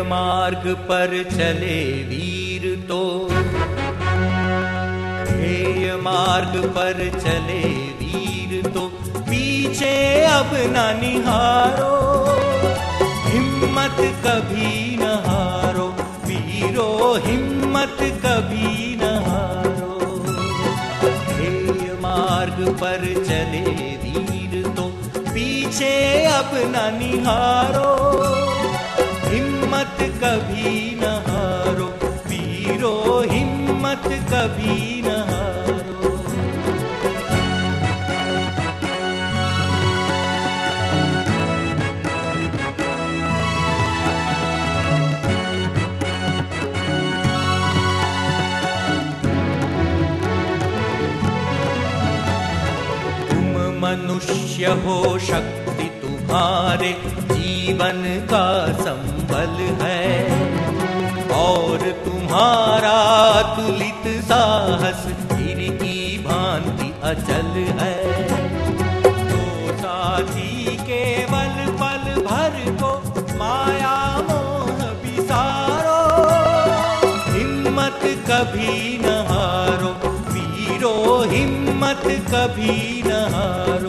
मार्ग पर चले वीर तो, ध्येय मार्ग पर चले वीर तो, पीछे अब न निहारो, हिम्मत कभी न हारो वीरो, हिम्मत कभी न हारो। ध्येय मार्ग पर चले वीर तो, पीछे अब न निहारो, हिम्मत कभी न हारो वीरो, हिम्मत कभी न हारो। तुम मनुष्य हो, शक्ति तुम्हारे जीवन का संबल है, और तुम्हारा तुलित साहस वीर की भांति अचल है। तो साथी केवल पल भर को माया मोह विसारो, हिम्मत कभी न हारो वीरो, हिम्मत कभी न हारो।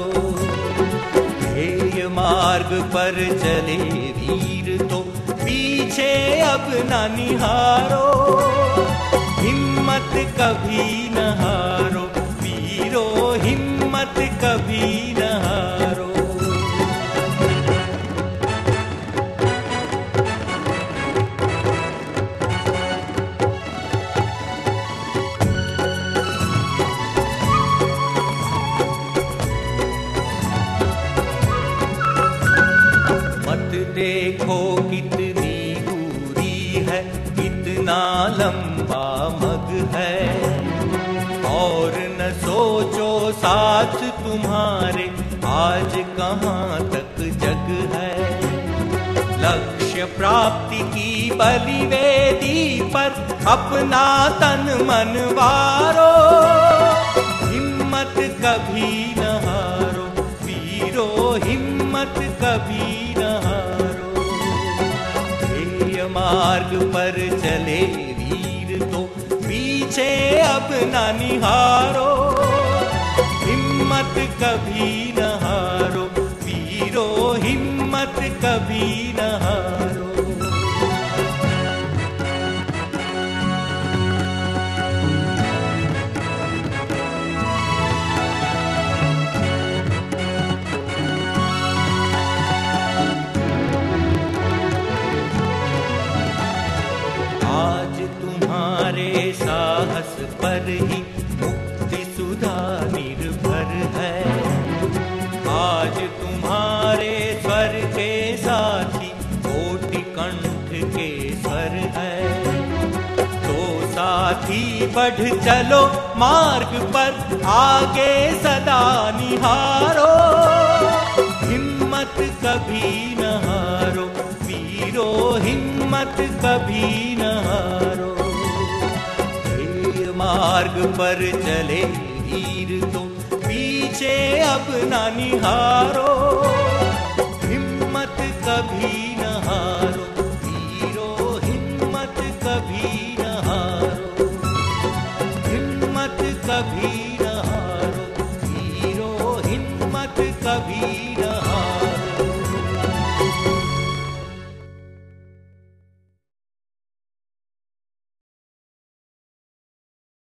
ध्येय मार्ग पर चले वीर तो, पीछे अब न निहारो, हिम्मत कभी न हारो वीरो, हिम्मत कभी न हारो। देखो कितनी दूरी है, कितना लंबा मग है, और न सोचो साथ तुम्हारे आज कहाँ तक जग है। लक्ष्य प्राप्ति की बलिवेदी पर अपना तन मन वारो, हिम्मत कभी न हारो वीरो, हिम्मत कभी न हारो। मार्ग पर चले वीर तो, पीछे अब न निहारो, हिम्मत कभी न हारो वीरो, हिम्मत कभी न हारो। आज तुम्हारे साहस पर ही मुक्ति सुधा निर्भर है, आज तुम्हारे स्वर के साथी कोटि कंठ के स्वर है। तो साथी बढ़ चलो मार्ग पर, आगे सदा निहारो, हिम्मत कभी न हारो वीरो, हिम्मत कभी न हारो। ध्येय मार्ग पर चले वीर तो, पीछे अब न निहारो, हिम्मत कभी न हारो वीरो, हिम्मत कभी न हारो, हिम्मत कभी न हारो वीरो, हिम्मत कभी न हारो।